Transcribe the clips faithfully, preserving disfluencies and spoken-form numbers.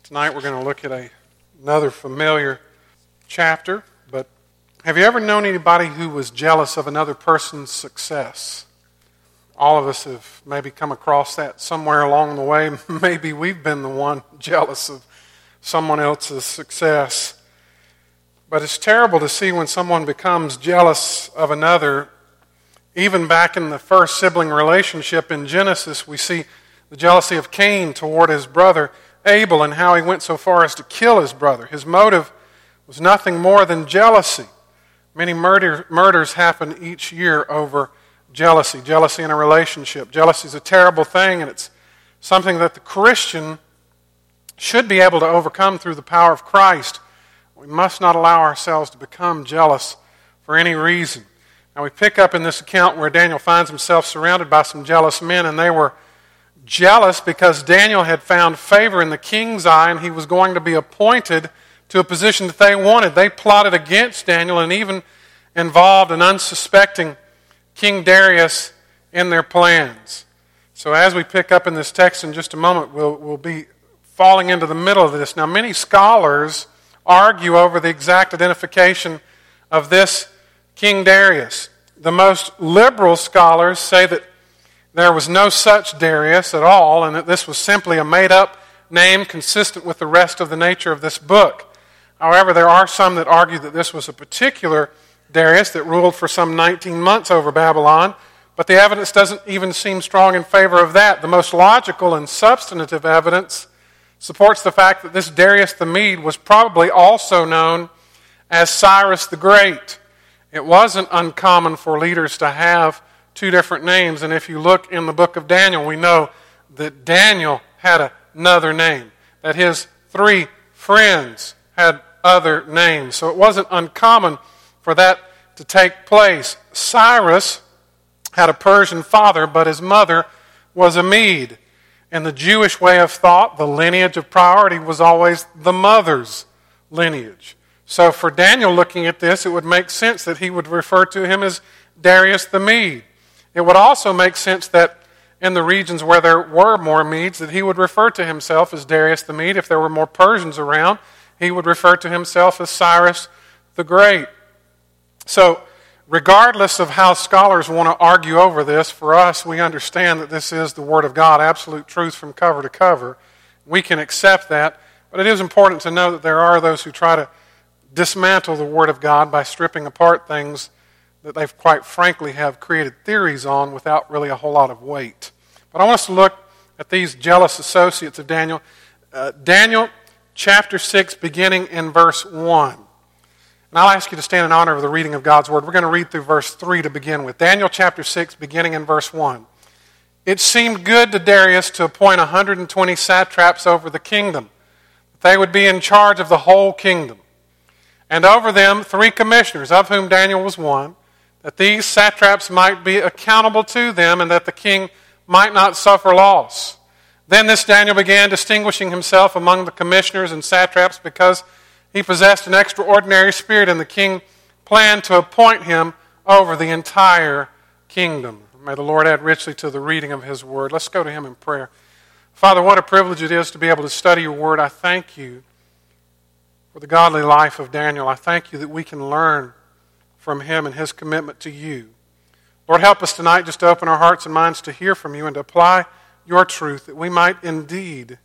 Tonight we're going to look at a, another familiar chapter, but have you ever known anybody who was jealous of another person's success? All of us have maybe come across that somewhere along the way. Maybe we've been the one jealous of someone else's success. But it's terrible to see when someone becomes jealous of another. Even back in the first sibling relationship in Genesis, we see the jealousy of Cain toward his brother Abel and how he went so far as to kill his brother. His motive was nothing more than jealousy. Many murder, murders happen each year over jealousy, jealousy in a relationship. Jealousy is a terrible thing, and it's something that the Christian should be able to overcome through the power of Christ. We must not allow ourselves to become jealous for any reason. Now we pick up in this account where Daniel finds himself surrounded by some jealous men, and they were jealous because Daniel had found favor in the king's eye and he was going to be appointed to a position that they wanted. They plotted against Daniel and even involved an unsuspecting King Darius in their plans. So as we pick up in this text in just a moment, we'll, we'll be falling into the middle of this. Now many scholars argue over the exact identification of this King Darius. The most liberal scholars say that there was no such Darius at all, and that this was simply a made-up name consistent with the rest of the nature of this book. However, there are some that argue that this was a particular Darius that ruled for some nineteen months over Babylon, but the evidence doesn't even seem strong in favor of that. The most logical and substantive evidence supports the fact that this Darius the Mede was probably also known as Cyrus the Great. It wasn't uncommon for leaders to have two different names, and if you look in the book of Daniel, we know that Daniel had another name, that his three friends had other names. So it wasn't uncommon for that to take place. Cyrus had a Persian father, but his mother was a Mede. In the Jewish way of thought, the lineage of priority was always the mother's lineage. So for Daniel looking at this, it would make sense that he would refer to him as Darius the Mede. It would also make sense that in the regions where there were more Medes, that he would refer to himself as Darius the Mede. If there were more Persians around, he would refer to himself as Cyrus the Great. So, regardless of how scholars want to argue over this, for us, we understand that this is the Word of God, absolute truth from cover to cover. We can accept that, but it is important to know that there are those who try to dismantle the Word of God by stripping apart things that they quite frankly have created theories on without really a whole lot of weight. But I want us to look at these jealous associates of Daniel. Uh, Daniel chapter six, beginning in verse one. And I'll ask you to stand in honor of the reading of God's Word. We're going to read through verse three to begin with. Daniel chapter six, beginning in verse one. It seemed good to Darius to appoint one hundred twenty satraps over the kingdom. They would be in charge of the whole kingdom. And over them three commissioners, of whom Daniel was one, that these satraps might be accountable to them and that the king might not suffer loss. Then this Daniel began distinguishing himself among the commissioners and satraps because he possessed an extraordinary spirit, and the king planned to appoint him over the entire kingdom. May the Lord add richly to the reading of His Word. Let's go to Him in prayer. Father, what a privilege it is to be able to study Your Word. I thank You for the godly life of Daniel. I thank You that we can learn from him and his commitment to You. Lord, help us tonight just to open our hearts and minds to hear from You and to apply Your truth, that we might indeed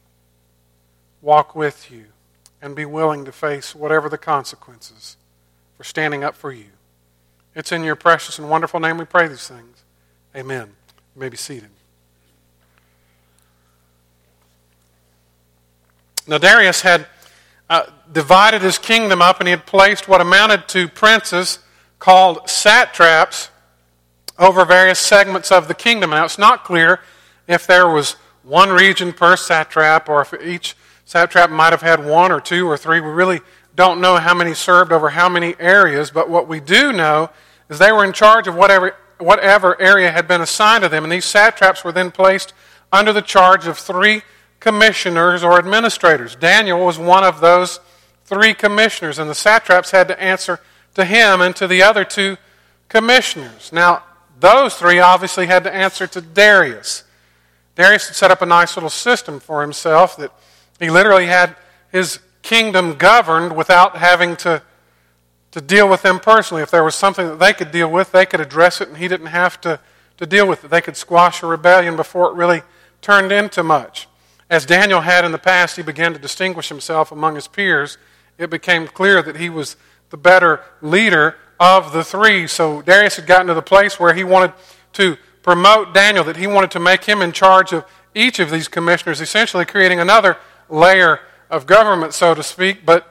walk with You and be willing to face whatever the consequences for standing up for You. It's in Your precious and wonderful name we pray these things. Amen. You may be seated. Now Darius had Uh, divided his kingdom up, and he had placed what amounted to princes called satraps over various segments of the kingdom. Now, it's not clear if there was one region per satrap or if each satrap might have had one or two or three. We really don't know how many served over how many areas, but what we do know is they were in charge of whatever, whatever area had been assigned to them, and these satraps were then placed under the charge of three commissioners or administrators. Daniel was one of those three commissioners, and the satraps had to answer to him and to the other two commissioners. Now, those three obviously had to answer to Darius. Darius had set up a nice little system for himself that He literally had his kingdom governed without having to, to deal with them personally. If there was something that they could deal with, they could address it, and he didn't have to, to deal with it. They could squash a rebellion before it really turned into much. As Daniel had in the past, he began to distinguish himself among his peers. It became clear that he was the better leader of the three. So Darius had gotten to the place where he wanted to promote Daniel, that he wanted to make him in charge of each of these commissioners, essentially creating another layer of government, so to speak. But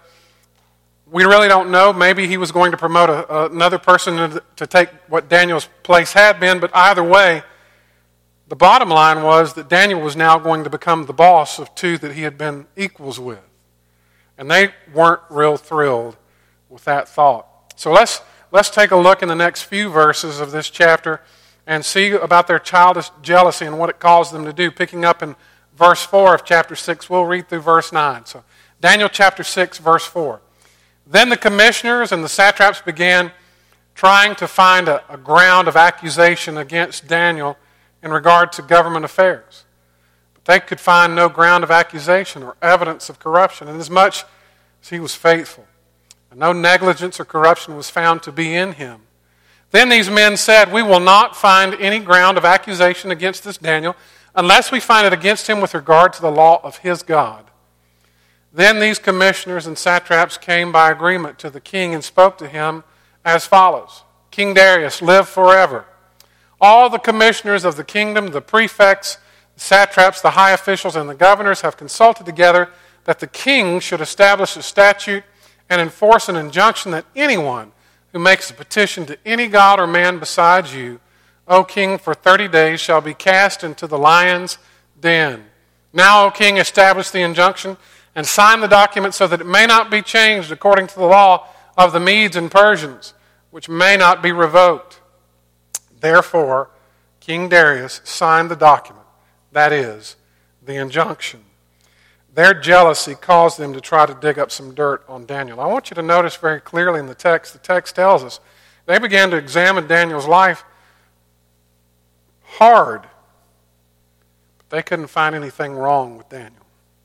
we really don't know. Maybe he was going to promote a, another person to take what Daniel's place had been. But either way, the bottom line was that Daniel was now going to become the boss of two that he had been equals with. And they weren't real thrilled with that thought. So let's let's take a look in the next few verses of this chapter and see about their childish jealousy and what it caused them to do. Picking up in verse four of chapter six, we'll read through verse nine. So Daniel chapter six, verse four. Then the commissioners and the satraps began trying to find a, a ground of accusation against Daniel in regard to government affairs. But they could find no ground of accusation or evidence of corruption, inasmuch as he was faithful. And no negligence or corruption was found to be in him. Then these men said, "We will not find any ground of accusation against this Daniel unless we find it against him with regard to the law of his God." Then these commissioners and satraps came by agreement to the king and spoke to him as follows: "King Darius, live forever. All the commissioners of the kingdom, the prefects, the satraps, the high officials, and the governors have consulted together that the king should establish a statute and enforce an injunction that anyone who makes a petition to any god or man besides you, O king, for thirty days shall be cast into the lion's den. Now, O king, establish the injunction and sign the document so that it may not be changed according to the law of the Medes and Persians, which may not be revoked." Therefore, King Darius signed the document, that is, the injunction. Their jealousy caused them to try to dig up some dirt on Daniel. I want you to notice very clearly in the text, the text tells us, they began to examine Daniel's life hard, but they couldn't find anything wrong with Daniel.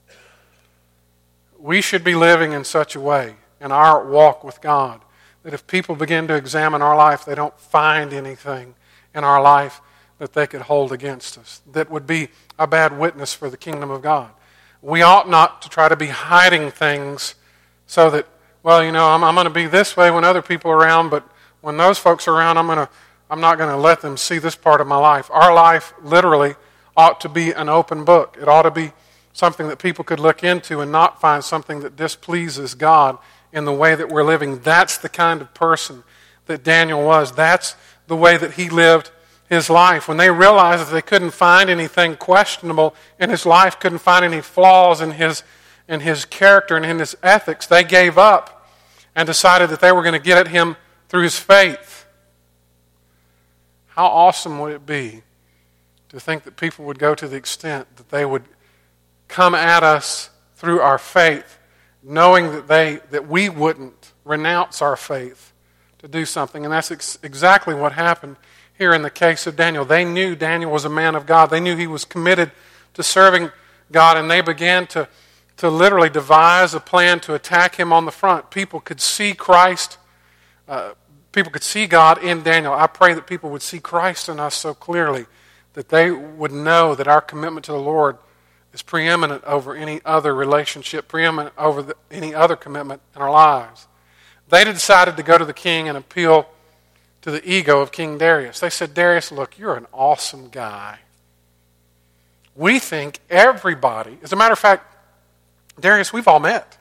We should be living in such a way in our walk with God that if people begin to examine our life, they don't find anything in our life that they could hold against us that would be a bad witness for the kingdom of God. We ought not to try to be hiding things so that, well, you know, I'm, I'm going to be this way when other people are around, but when those folks are around, I'm going to, I'm not going to let them see this part of my life. Our life literally ought to be an open book. It ought to be something that people could look into and not find something that displeases God in the way that we're living. That's the kind of person that Daniel was. That's the way that he lived his life. When they realized that they couldn't find anything questionable in his life, couldn't find any flaws in his, in his character and in his ethics, they gave up and decided that they were going to get at him through his faith. How awesome would it be to think that people would go to the extent that they would come at us through our faith, knowing that they that we wouldn't renounce our faith to do something. And that's ex- exactly what happened here in the case of Daniel. They knew Daniel was a man of God. They knew he was committed to serving God, and they began to, to literally devise a plan to attack him on the front. People could see Christ. Uh, people could see God in Daniel. I pray that people would see Christ in us so clearly that they would know that our commitment to the Lord is preeminent over any other relationship, preeminent over the, any other commitment in our lives. They decided to go to the king and appeal to the ego of King Darius. They said, "Darius, look, you're an awesome guy. We think everybody," as a matter of fact, Darius, we've all met.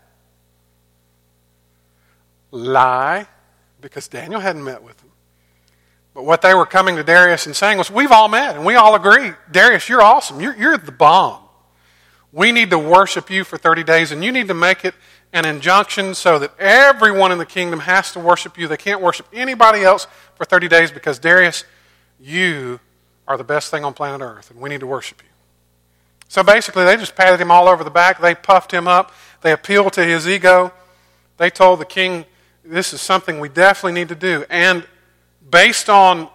Lie, because Daniel hadn't met with them. But what they were coming to Darius and saying was, "We've all met and we all agree. Darius, you're awesome. You're, you're the bomb. We need to worship you for thirty days, and you need to make it an injunction so that everyone in the kingdom has to worship you. They can't worship anybody else for thirty days because, Darius, you are the best thing on planet Earth, and we need to worship you." So basically, they just patted him all over the back. They puffed him up. They appealed to his ego. They told the king, this is something we definitely need to do. And based on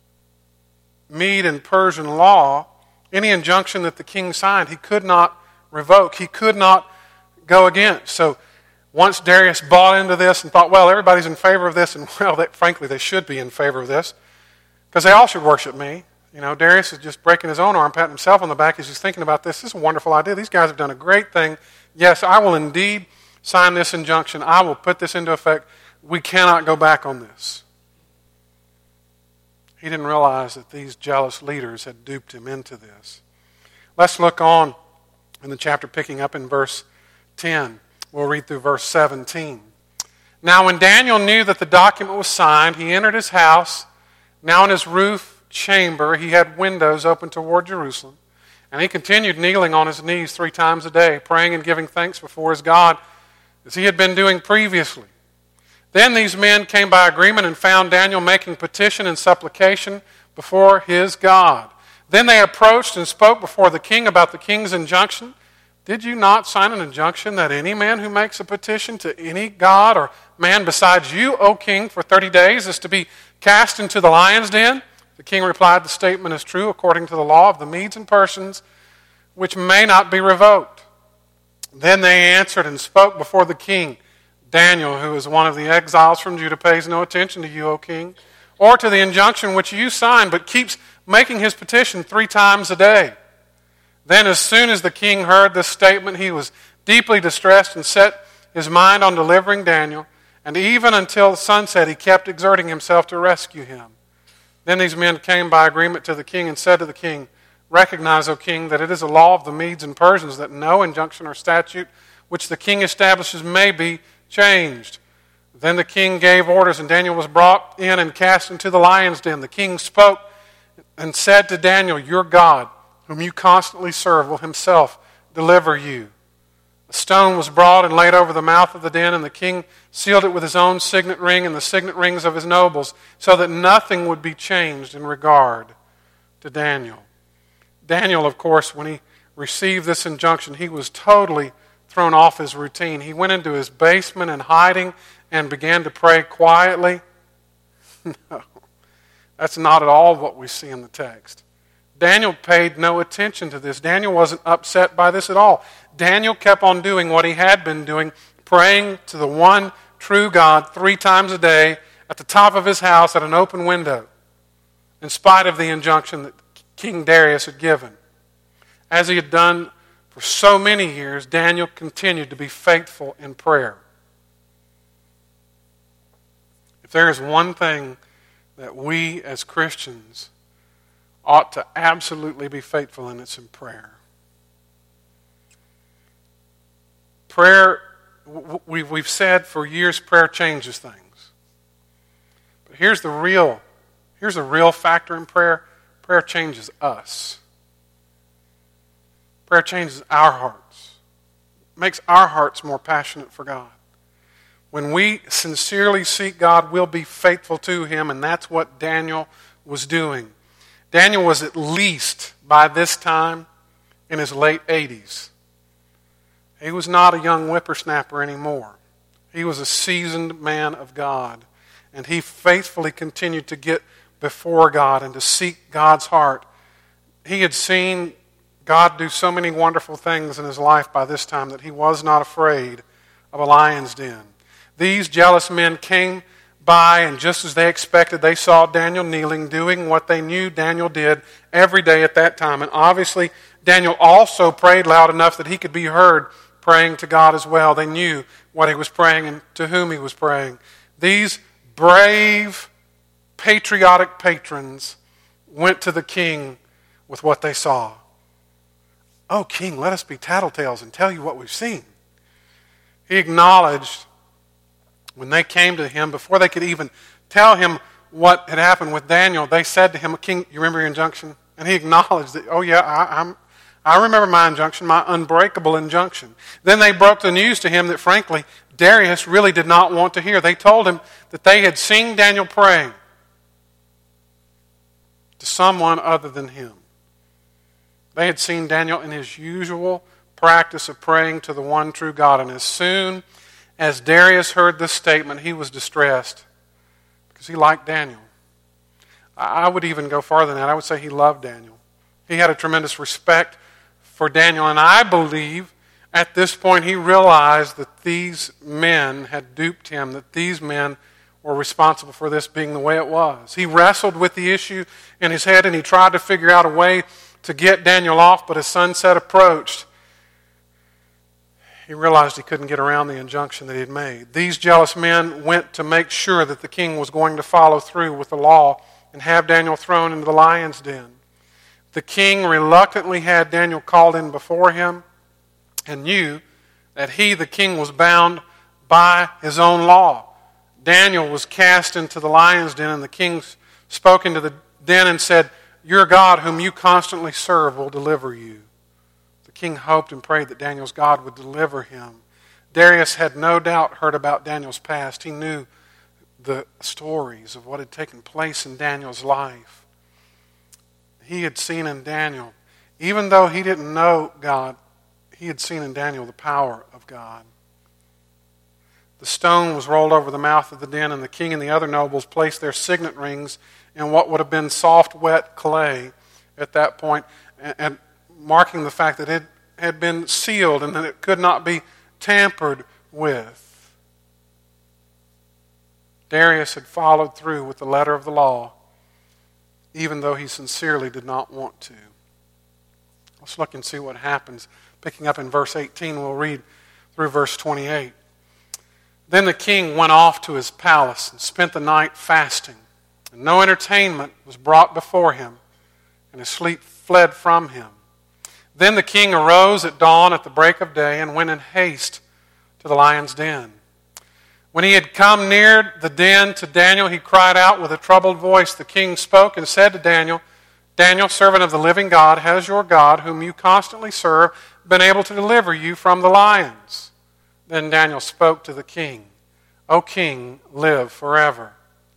Mede and Persian law, any injunction that the king signed, he could not revoke. He could not go against. So once Darius bought into this and thought, well, everybody's in favor of this, and well, that, frankly, they should be in favor of this, because they all should worship me. You know, Darius is just breaking his own arm, patting himself on the back as he's thinking about this. This is a wonderful idea. These guys have done a great thing. Yes, I will indeed sign this injunction. I will put this into effect. We cannot go back on this. He didn't realize that these jealous leaders had duped him into this. Let's look on in the chapter, picking up in verse ten. We'll read through verse seventeen. Now when Daniel knew that the document was signed, he entered his house. Now in his roof chamber he had windows open toward Jerusalem. And he continued kneeling on his knees three times a day, praying and giving thanks before his God, as he had been doing previously. Then these men came by agreement and found Daniel making petition and supplication before his God. Then they approached and spoke before the king about the king's injunction. Did you not sign an injunction that any man who makes a petition to any god or man besides you, O king, for thirty days is to be cast into the lion's den? The king replied, the statement is true according to the law of the Medes and Persians, which may not be revoked. Then they answered and spoke before the king. Daniel, who is one of the exiles from Judah, pays no attention to you, O king, or to the injunction which you signed, but keeps making his petition three times a day. Then as soon as the king heard this statement, he was deeply distressed and set his mind on delivering Daniel, and even until sunset he kept exerting himself to rescue him. Then these men came by agreement to the king and said to the king, recognize, O king, that it is a law of the Medes and Persians that no injunction or statute which the king establishes may be changed. Then the king gave orders, and Daniel was brought in and cast into the lion's den. The king spoke and said to Daniel, your God, whom you constantly serve, will himself deliver you. A stone was brought and laid over the mouth of the den, and the king sealed it with his own signet ring and the signet rings of his nobles, so that nothing would be changed in regard to Daniel. Daniel, of course, when he received this injunction, he was totally thrown off his routine. He went into his basement in hiding and began to pray quietly. No, that's not at all what we see in the text. Daniel paid no attention to this. Daniel wasn't upset by this at all. Daniel kept on doing what he had been doing, praying to the one true God three times a day at the top of his house at an open window, in spite of the injunction that King Darius had given. As he had done for so many years, Daniel continued to be faithful in prayer. If there is one thing that we as Christians ought to absolutely be faithful in, it's in prayer. Prayer, we've said for years, prayer changes things. But here's the real, here's the real factor in prayer. Prayer changes us. Prayer changes our hearts. Makes our hearts more passionate for God. When we sincerely seek God, we'll be faithful to Him, and that's what Daniel was doing. Daniel was at least, by this time, in his late eighties. He was not a young whippersnapper anymore. He was a seasoned man of God, and he faithfully continued to get before God and to seek God's heart. He had seen God do so many wonderful things in his life by this time that he was not afraid of a lion's den. These jealous men came by, and just as they expected, they saw Daniel kneeling, doing what they knew Daniel did every day at that time. And obviously, Daniel also prayed loud enough that he could be heard praying to God as well. They knew what he was praying and to whom he was praying. These brave, patriotic patrons went to the king with what they saw. Oh, king, let us be tattletales and tell you what we've seen. He acknowledged when they came to him, before they could even tell him what had happened with Daniel, they said to him, King, you remember your injunction? And he acknowledged that, oh yeah, I, I'm, I remember my injunction, my unbreakable injunction. Then they broke the news to him that, frankly, Darius really did not want to hear. They told him that they had seen Daniel praying to someone other than him. They had seen Daniel in his usual practice of praying to the one true God. And as soon as Darius heard this statement, he was distressed because he liked Daniel. I would even go farther than that. I would say he loved Daniel. He had a tremendous respect for Daniel. And I believe at this point he realized that these men had duped him, that these men were responsible for this being the way it was. He wrestled with the issue in his head and he tried to figure out a way to get Daniel off, but as sunset approached, he realized he couldn't get around the injunction that he had made. These jealous men went to make sure that the king was going to follow through with the law and have Daniel thrown into the lion's den. The king reluctantly had Daniel called in before him and knew that he, the king, was bound by his own law. Daniel was cast into the lion's den, and the king spoke into the den and said, "Your God, whom you constantly serve, will deliver you." The king hoped and prayed that Daniel's God would deliver him. Darius had no doubt heard about Daniel's past. He knew the stories of what had taken place in Daniel's life. He had seen in Daniel, even though he didn't know God, he had seen in Daniel the power of God. The stone was rolled over the mouth of the den, and the king and the other nobles placed their signet rings in what would have been soft, wet clay at that point, and, and marking the fact that it had been sealed and that it could not be tampered with. Darius had followed through with the letter of the law, even though he sincerely did not want to. Let's look and see what happens. Picking up in verse eighteen, we'll read through verse twenty-eight. Then the king went off to his palace and spent the night fasting, and no entertainment was brought before him, and his sleep fled from him. Then the king arose at dawn at the break of day and went in haste to the lion's den. When he had come near the den to Daniel, he cried out with a troubled voice. The king spoke and said to Daniel, "Daniel, servant of the living God, has your God, whom you constantly serve, been able to deliver you from the lions?" Then Daniel spoke to the king, "O king, live forever.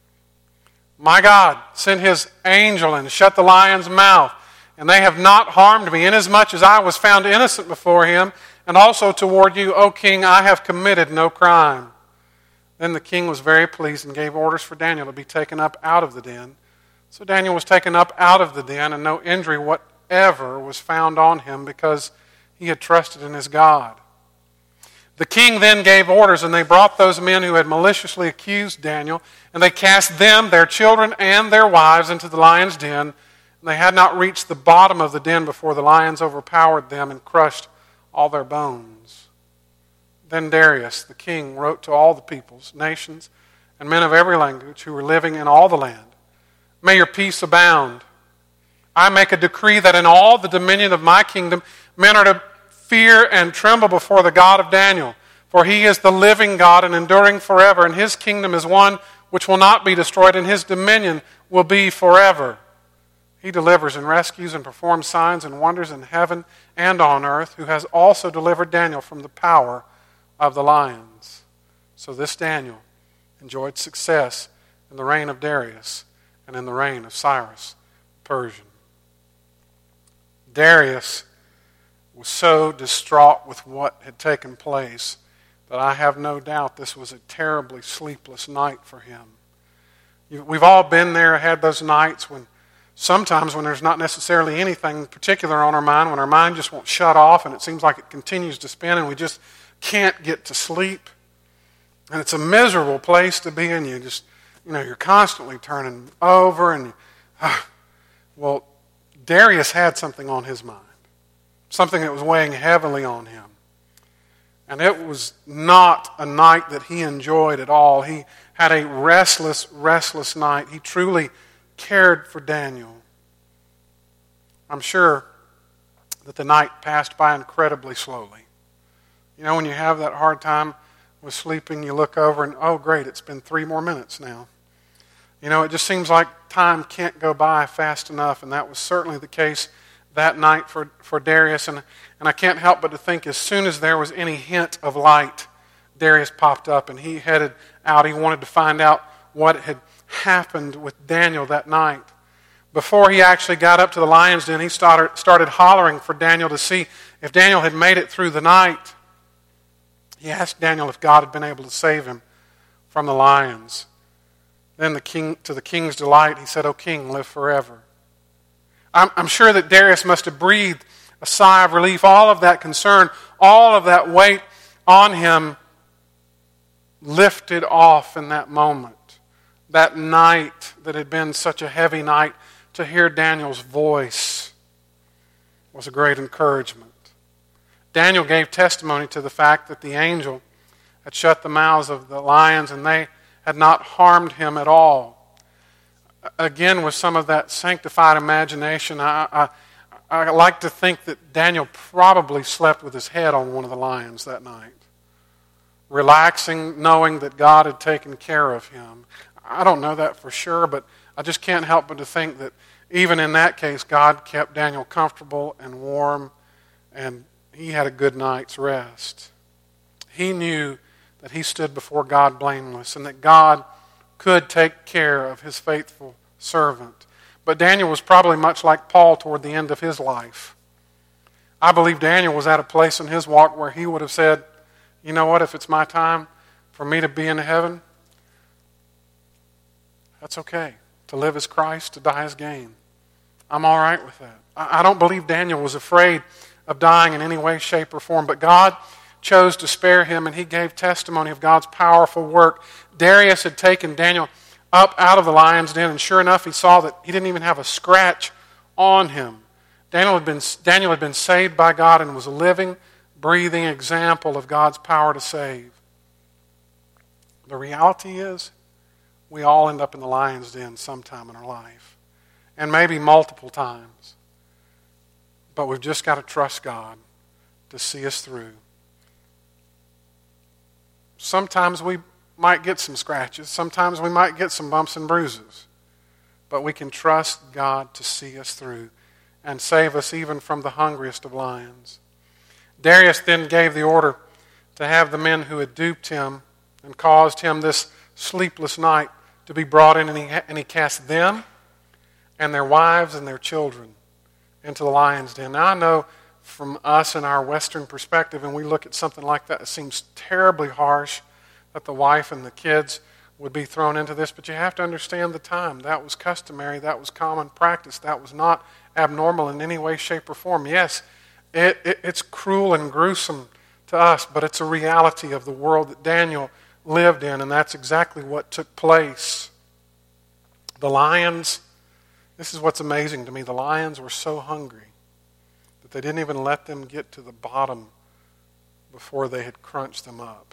My God sent his angel and shut the lion's mouth, and they have not harmed me, inasmuch as I was found innocent before him, and also toward you, O king, I have committed no crime." Then the king was very pleased and gave orders for Daniel to be taken up out of the den. So Daniel was taken up out of the den, and no injury whatever was found on him, because he had trusted in his God. The king then gave orders, and they brought those men who had maliciously accused Daniel, and they cast them, their children, and their wives into the lion's den. And they had not reached the bottom of the den before the lions overpowered them and crushed all their bones. Then Darius, the king, wrote to all the peoples, nations, and men of every language who were living in all the land, "May your peace abound. I make a decree that in all the dominion of my kingdom men are to fear and tremble before the God of Daniel, for he is the living God and enduring forever, and his kingdom is one which will not be destroyed, and his dominion will be forever. He delivers and rescues and performs signs and wonders in heaven and on earth, who has also delivered Daniel from the power of the lions." So this Daniel enjoyed success in the reign of Darius and in the reign of Cyrus the Persian. Darius was so distraught with what had taken place that I have no doubt this was a terribly sleepless night for him. We've all been there, had those nights when sometimes when there's not necessarily anything particular on our mind, when our mind just won't shut off and it seems like it continues to spin and we just can't get to sleep. And it's a miserable place to be in. You just, you know, you're constantly turning over and, uh, well, Darius had something on his mind. Something that was weighing heavily on him. And it was not a night that he enjoyed at all. He had a restless, restless night. He truly cared for Daniel. I'm sure that the night passed by incredibly slowly. You know, when you have that hard time with sleeping, you look over and, oh great, it's been three more minutes now. You know, it just seems like time can't go by fast enough, and that was certainly the case that night for, for Darius. And, and I can't help but to think as soon as there was any hint of light, Darius popped up and he headed out. He wanted to find out what had happened with Daniel that night. Before he actually got up to the lion's den, he started, started hollering for Daniel to see if Daniel had made it through the night. He asked Daniel if God had been able to save him from the lions. Then the king, to the king's delight, he said, "O king, live forever." I'm, I'm sure that Darius must have breathed a sigh of relief. All of that concern, all of that weight on him lifted off in that moment. That night that had been such a heavy night, to hear Daniel's voice was a great encouragement. Daniel gave testimony to the fact that the angel had shut the mouths of the lions and they had not harmed him at all. Again, with some of that sanctified imagination, I, I, I like to think that Daniel probably slept with his head on one of the lions that night, relaxing, knowing that God had taken care of him. I don't know that for sure, but I just can't help but to think that even in that case, God kept Daniel comfortable and warm, and he had a good night's rest. He knew that he stood before God blameless and that God could take care of his faithful servant. But Daniel was probably much like Paul toward the end of his life. I believe Daniel was at a place in his walk where he would have said, you know what, if it's my time for me to be in heaven, that's okay. To live as Christ, to die as gain. I'm all right with that. I don't believe Daniel was afraid of dying in any way, shape, or form, but God chose to spare him, and he gave testimony of God's powerful work. Darius had taken Daniel up out of the lion's den, and sure enough, he saw that he didn't even have a scratch on him. Daniel had been, Daniel had been saved by God and was a living, breathing example of God's power to save. The reality is, we all end up in the lion's den sometime in our life, and maybe multiple times. But we've just got to trust God to see us through. Sometimes we might get some scratches. Sometimes we might get some bumps and bruises. But we can trust God to see us through and save us even from the hungriest of lions. Darius then gave the order to have the men who had duped him and caused him this sleepless night to be brought in, and he, and he cast them and their wives and their children into the lion's den. Now I know from us in our Western perspective, and we look at something like that, it seems terribly harsh that the wife and the kids would be thrown into this, but you have to understand the time. That was customary, that was common practice, that was not abnormal in any way, shape, or form. Yes, it, it, it's cruel and gruesome to us, but it's a reality of the world that Daniel lived in, and that's exactly what took place. The lions, this is what's amazing to me, the lions were so hungry that they didn't even let them get to the bottom before they had crunched them up.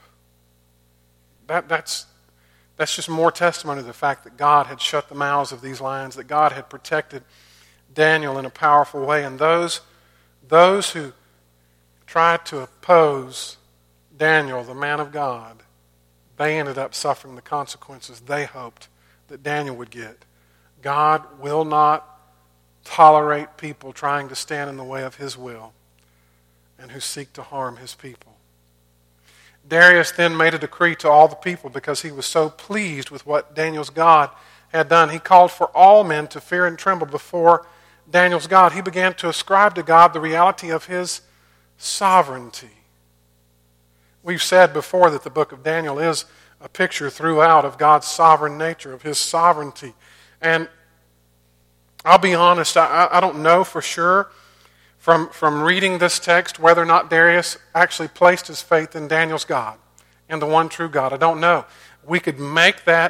That, that's, that's just more testimony to the fact that God had shut the mouths of these lions, that God had protected Daniel in a powerful way, and those, those who tried to oppose Daniel, the man of God, they ended up suffering the consequences they hoped that Daniel would get. God will not tolerate people trying to stand in the way of his will and who seek to harm his people. Darius then made a decree to all the people because he was so pleased with what Daniel's God had done. He called for all men to fear and tremble before Daniel's God. He began to ascribe to God the reality of his sovereignty. We've said before that the book of Daniel is a picture throughout of God's sovereign nature, of his sovereignty. And I'll be honest, I, I don't know for sure from, from reading this text whether or not Darius actually placed his faith in Daniel's God, in the one true God. I don't know. We could make that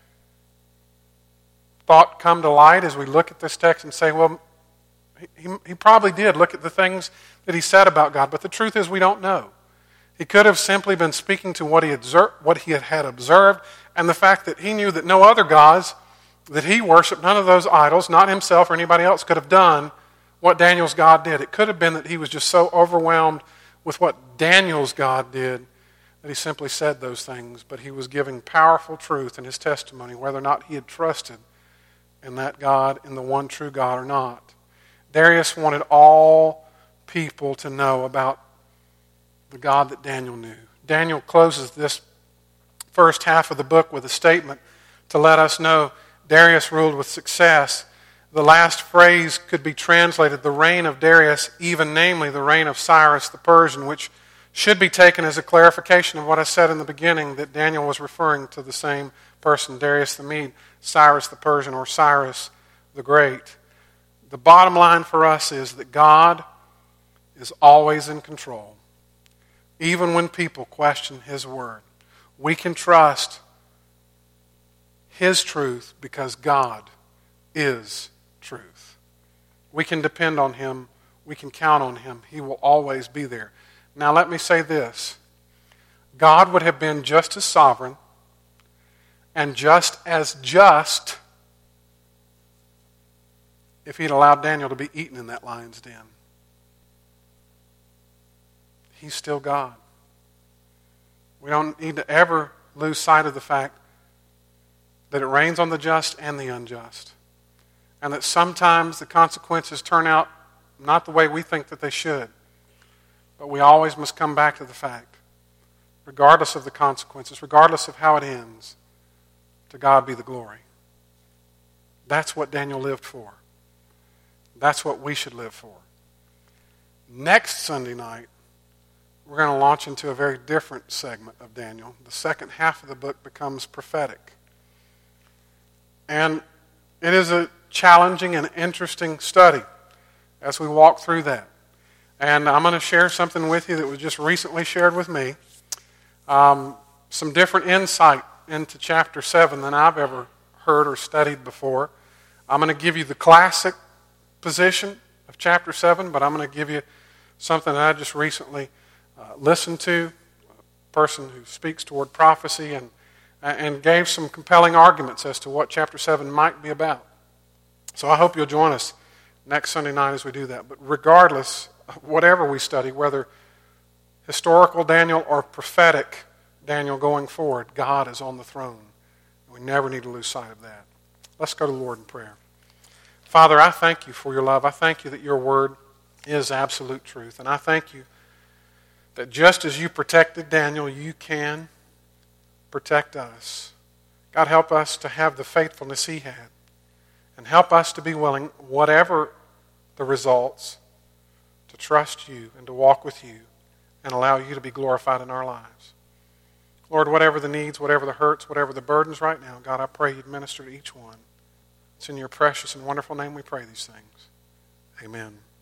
thought come to light as we look at this text and say, well, he, he probably did look at the things that he said about God, but the truth is we don't know. He could have simply been speaking to what he, observed, what he had observed, and the fact that he knew that no other gods that he worshiped, none of those idols, not himself or anybody else, could have done what Daniel's God did. It could have been that he was just so overwhelmed with what Daniel's God did that he simply said those things, but he was giving powerful truth in his testimony, whether or not he had trusted in that God, in the one true God or not. Darius wanted all people to know about the God that Daniel knew. Daniel closes this first half of the book with a statement to let us know Darius ruled with success. The last phrase could be translated, the reign of Darius, even namely the reign of Cyrus the Persian, which should be taken as a clarification of what I said in the beginning, that Daniel was referring to the same person, Darius the Mede, Cyrus the Persian, or Cyrus the Great. The bottom line for us is that God is always in control. Even when people question His word, we can trust His truth because God is truth. We can depend on Him. We can count on Him. He will always be there. Now let me say this. God would have been just as sovereign and just as just if He'd allowed Daniel to be eaten in that lion's den. He's still God. We don't need to ever lose sight of the fact that it rains on the just and the unjust. And that sometimes the consequences turn out not the way we think that they should. But we always must come back to the fact, regardless of the consequences, regardless of how it ends, to God be the glory. That's what Daniel lived for. That's what we should live for. Next Sunday night, we're going to launch into a very different segment of Daniel. The second half of the book becomes prophetic. And it is a challenging and interesting study as we walk through that. And I'm going to share something with you that was just recently shared with me. Um, some different insight into chapter seven than I've ever heard or studied before. I'm going to give you the classic position of chapter seven, but I'm going to give you something that I just recently uh, listened to, a person who speaks toward prophecy and, and gave some compelling arguments as to what chapter seven might be about. So I hope you'll join us next Sunday night as we do that. But regardless, whatever we study, whether historical Daniel or prophetic Daniel going forward, God is on the throne. We never need to lose sight of that. Let's go to the Lord in prayer. Father, I thank you for your love. I thank you that your word is absolute truth. And I thank you that just as you protected Daniel, you can protect us. God, help us to have the faithfulness he had. And help us to be willing, whatever the results, to trust you and to walk with you and allow you to be glorified in our lives. Lord, whatever the needs, whatever the hurts, whatever the burdens right now, God, I pray you'd minister to each one. It's in your precious and wonderful name we pray these things. Amen.